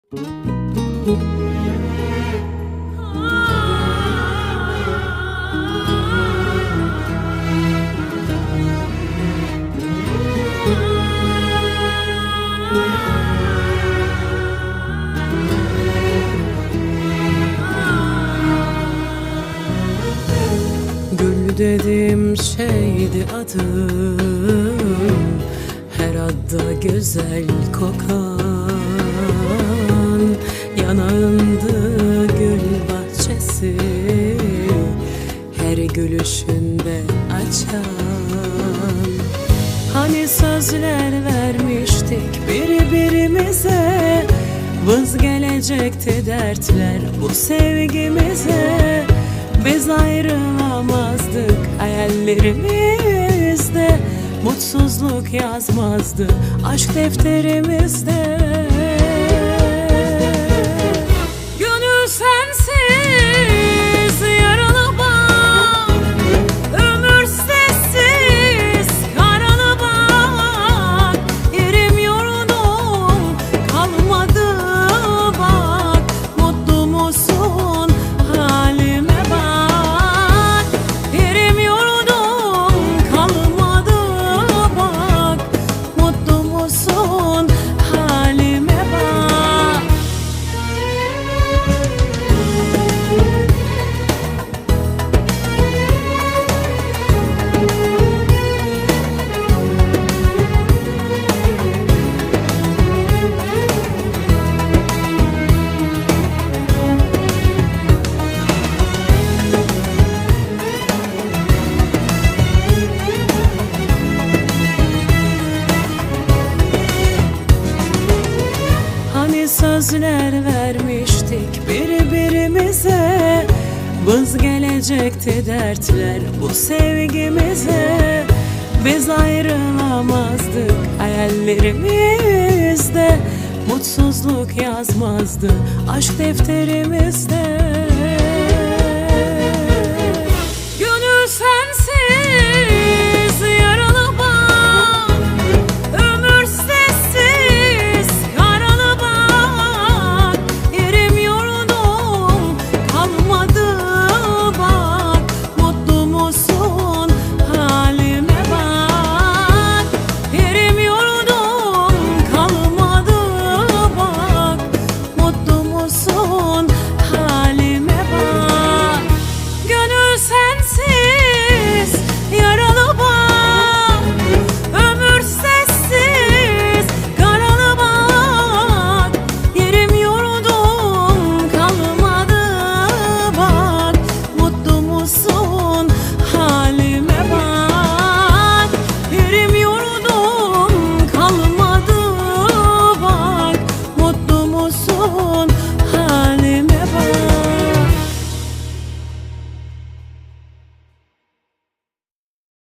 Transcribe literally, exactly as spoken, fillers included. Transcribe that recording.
Gül dediğim şeydi adım, her adda güzel kokan. Yanağında gül bahçesi, her gülüşünde açan. Hani sözler vermiştik birbirimize, vız gelecekti dertler bu sevgimize. Biz ayrılamazdık hayallerimizde, mutsuzluk yazmazdı aşk defterimizde. Gönül sensiz yaralı bak, ömür sessiz karalı bak. Yerim yurdum kalmadı bak, mutlu musun halime bak. Yerim yurdum kalmadı bak, mutlu musun halime bak. Hani sözler vermiştik birbirimize, vız gelecekti dertler bu sevgimize. Biz ayrılamazdık hayallerimizde, mutsuzluk yazmazdı aşk defterimizde. Gönül sensiz yaralı bak, ömür sessiz karalı bak. Yerim yurdum kalmadı bak, mutlu musun halime bak. Yerim yurdum kalmadı bak, mutlu musun halime bak. Gönül sensiz yaralı bak, ömür sessiz karalı bak. Yerim yurdum kalmadı bak, mutlu musun